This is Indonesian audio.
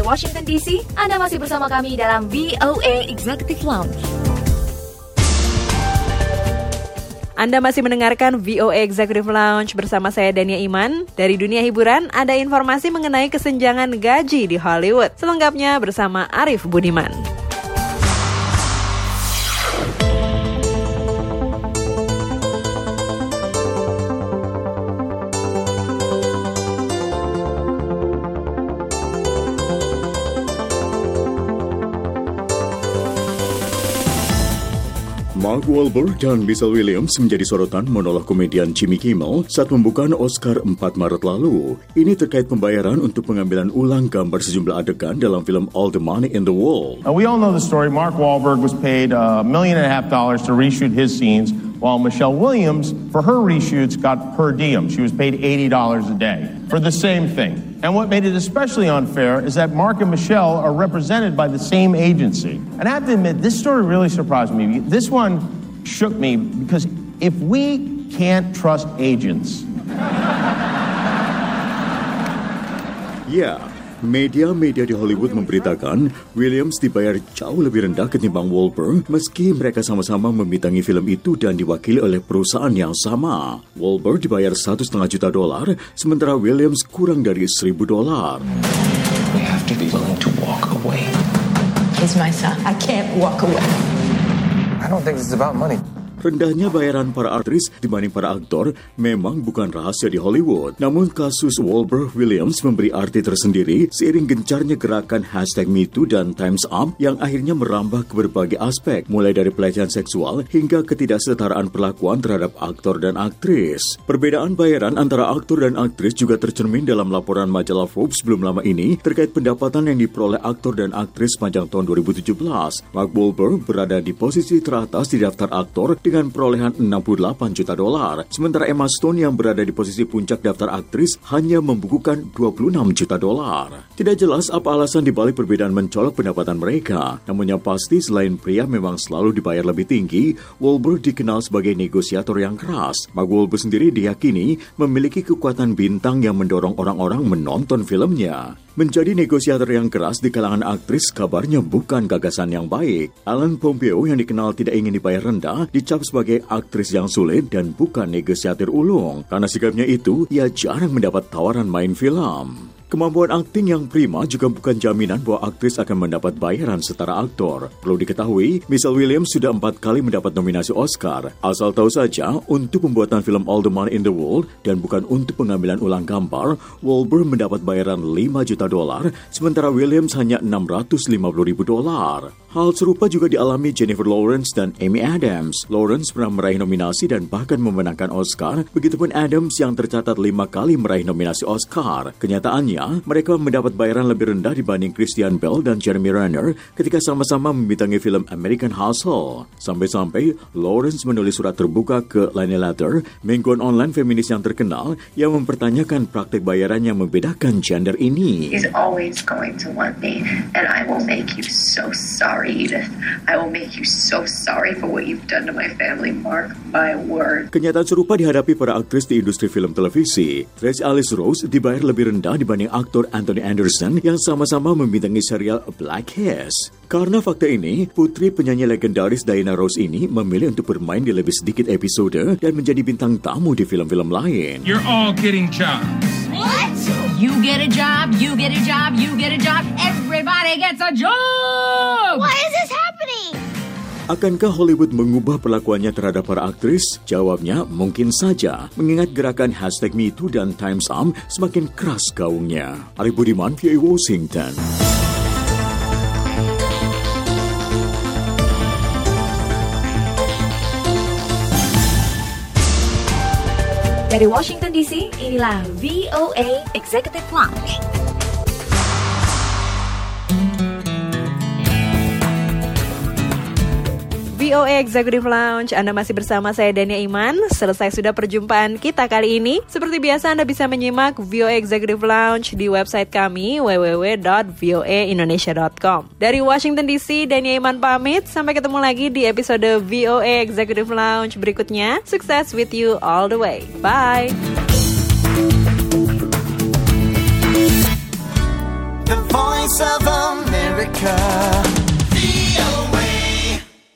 Washington DC, Anda masih bersama kami dalam VOA Executive Lounge. Anda masih mendengarkan VOA Executive Lounge bersama saya Dania Iman. Dari dunia hiburan, ada informasi mengenai kesenjangan gaji di Hollywood. Selengkapnya bersama Arif Budiman. Mark Wahlberg dan Michelle Williams menjadi sorotan monolog komedian Jimmy Kimmel saat pembukaan Oscar 4 Maret lalu. Ini terkait pembayaran untuk pengambilan ulang gambar sejumlah adegan dalam film All the Money in the World. We all know the story. Mark Wahlberg was paid $1.5 million to reshoot his scenes, while Michelle Williams, for her reshoots, got per diem. She was paid $80 a day for the same thing. And what made it especially unfair is that Mark and Michelle are represented by the same agency. And I have to admit, this story really surprised me. This one shook me because if we can't trust agents... Ya, media-media di Hollywood memberitakan Williams dibayar jauh lebih rendah ketimbang Wahlberg meski mereka sama-sama membintangi film itu dan diwakili oleh perusahaan yang sama. Wahlberg dibayar $1,5 juta, sementara Williams kurang dari $1,000. We have to be willing to walk away. He's my son. I can't walk away. I don't think this is about money. Rendahnya bayaran para aktris dibanding para aktor memang bukan rahasia di Hollywood. Namun kasus Wahlberg-Williams memberi arti tersendiri seiring gencarnya gerakan #MeToo dan Time's Up yang akhirnya merambah ke berbagai aspek, mulai dari pelecehan seksual hingga ketidaksetaraan perlakuan terhadap aktor dan aktris. Perbedaan bayaran antara aktor dan aktris juga tercermin dalam laporan majalah Forbes belum lama ini terkait pendapatan yang diperoleh aktor dan aktris sepanjang tahun 2017. Mark Wahlberg berada di posisi teratas di daftar aktor dengan perolehan $68 juta. Sementara Emma Stone yang berada di posisi puncak daftar aktris hanya membukukan $26 juta. Tidak jelas apa alasan dibalik perbedaan mencolok pendapatan mereka. Namun yang pasti selain pria memang selalu dibayar lebih tinggi, Wahlberg dikenal sebagai negosiator yang keras. Mark Wahlberg sendiri diyakini memiliki kekuatan bintang yang mendorong orang-orang menonton filmnya. Menjadi negosiator yang keras di kalangan aktris kabarnya bukan gagasan yang baik. Ellen Pompeo yang dikenal tidak ingin dibayar rendah dicap sebagai aktris yang sulit dan bukan negosiator ulung. Karena sikapnya itu, ia jarang mendapat tawaran main film. Kemampuan akting yang prima juga bukan jaminan bahwa aktris akan mendapat bayaran setara aktor. Perlu diketahui, Michelle Williams sudah 4 kali mendapat nominasi Oscar. Asal tahu saja, untuk pembuatan film All the Money in the World dan bukan untuk pengambilan ulang gambar, Wahlberg mendapat bayaran $5 juta, sementara Williams hanya $650,000. Hal serupa juga dialami Jennifer Lawrence dan Amy Adams. Lawrence pernah meraih nominasi dan bahkan memenangkan Oscar, begitupun Adams yang tercatat 5 kali meraih nominasi Oscar. Kenyataannya, mereka mendapat bayaran lebih rendah dibanding Christian Bale dan Jeremy Renner ketika sama-sama membintangi film American Hustle. Sampai-sampai, Lawrence menulis surat terbuka ke Lane Letter, mingguan online feminis yang terkenal, yang mempertanyakan praktik bayaran yang membedakan gender ini. He's always going to want me, and I will make you so sorry, Edith. I will make you so sorry for what you've done to my family, Mark, my word. Kenyataan serupa dihadapi para aktris di industri film televisi. Tracy Alice Rose dibayar lebih rendah dibanding aktor Anthony Anderson yang sama-sama membintangi serial Black Kiss. Karena fakta ini, putri penyanyi legendaris Diana Ross ini memilih untuk bermain di lebih sedikit episode dan menjadi bintang tamu di film-film lain. You're all getting jobs. What? You get a job, you get a job, you get a job. Everybody gets a job! Why is this happening? Akankah Hollywood mengubah perlakuannya terhadap para aktris? Jawabnya mungkin saja, mengingat gerakan #MeToo dan Time's Up semakin keras gaungnya. Arif Budiman, VOA Washington. Dari Washington DC, inilah VOA Executive Lounge. VOA Executive Lounge, Anda masih bersama saya Dania Iman. Selesai sudah perjumpaan kita kali ini. Seperti biasa Anda bisa menyimak VOA Executive Lounge di website kami www.voaindonesia.com. Dari Washington DC, Dania Iman pamit. Sampai ketemu lagi di episode VOA Executive Lounge berikutnya. Success with you all the way. Bye.